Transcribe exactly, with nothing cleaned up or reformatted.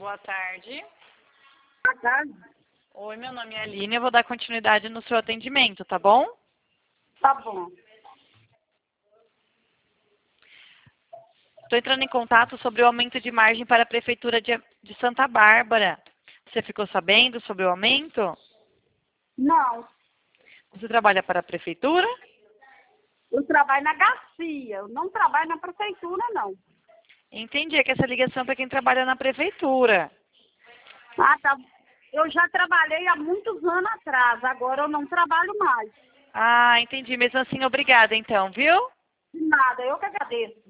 boa tarde. Boa tarde. Oi, meu nome é Aline, eu vou dar continuidade no seu atendimento, tá bom? Tá bom. Estou entrando em contato sobre o aumento de margem para a Prefeitura de, de Santa Bárbara. Você ficou sabendo sobre o aumento? Não, Você trabalha para a Prefeitura? eu trabalho na Garcia, eu não trabalho na prefeitura, não. Entendi, é que essa ligação é para quem trabalha na Prefeitura. Ah, tá. Eu já trabalhei há muitos anos atrás, agora eu não trabalho mais. Ah, entendi. Mesmo assim, obrigada então, viu? De nada, eu que agradeço.